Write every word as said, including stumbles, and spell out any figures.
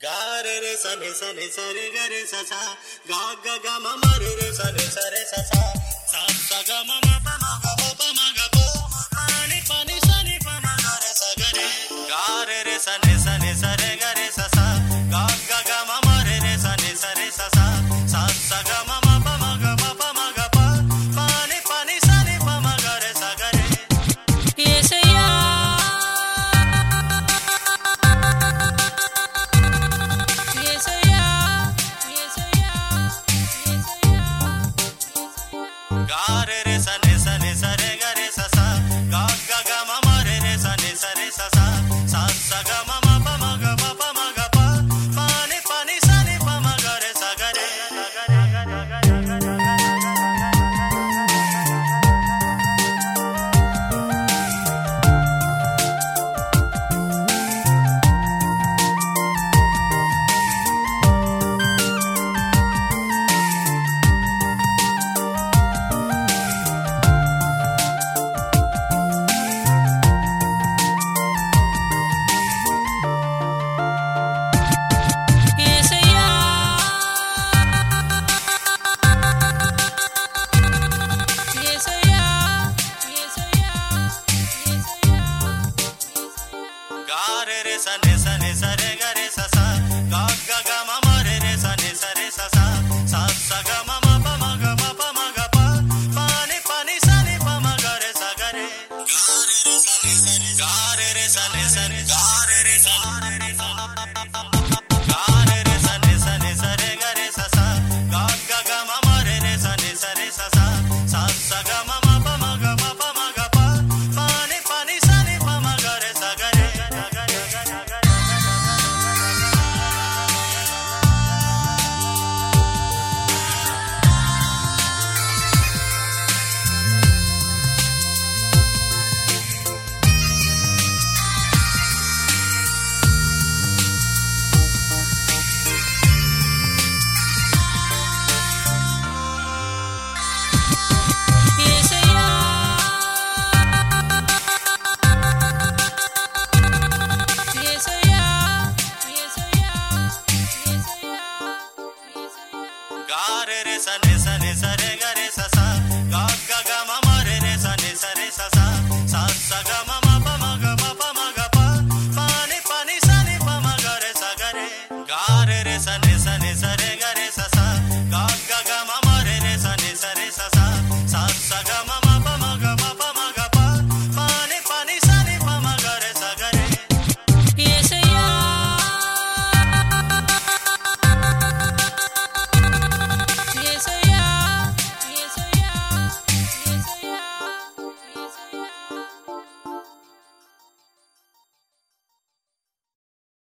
Ga re re sa ni sa ni sa re ga re sa sa ga ga ga ma ma re re sa ni sa re sa sa sa sa ga ma ma pa ma ga pa pa ma ga pa pa ni pa ni sa ni pa ma ga re sa ga re ga re re sa ni sa ni sa re ga re sa sa ga ga ga ma ma re re sa ni sa re sa sa sa sa ga ma ma pa ma ga pa pa ma ga pa pa ni pa ni sa ni pa ma ga re sa ga re Yesayya Yesayya Yesayya Yesayya ga re re sa ni sa ni sa re ga re sa sa ga ga ga ma ma re re sa ni sa re sa sa sa sa ga ma ma pa ma ga pa pa ma ga pa pa ni pa ni sa ni pa ma ga re sa ga re Yesayya Yesayya Yesayya Yesayya ga re re sa ni sa ni sa re ga re sa sa ga ga ga ma ma re re sa ni sa re sa sa sa sa ga ma ma pa ma ga ma pa ma ga pa pa ni pa ni sa ni pa ma ga re sa ga re ga re re sa ni sa ni ga re re sa ni sa ga re re sa ni sa ni sa re ga re sa sa ga ga ga ma ma re re sa ni sa re sa sa sa sa ga ma ma pa ma ga ma pa ma ga pa pa ni pa ni sa ni pa ma ga re sa ga re Yesayya Yesayya Yesayya Yesayya ga re re sa ni sa ni sa re ga re sa sa ga ga ga ma ma re re sa ni sa re sa sa sa sa ga ma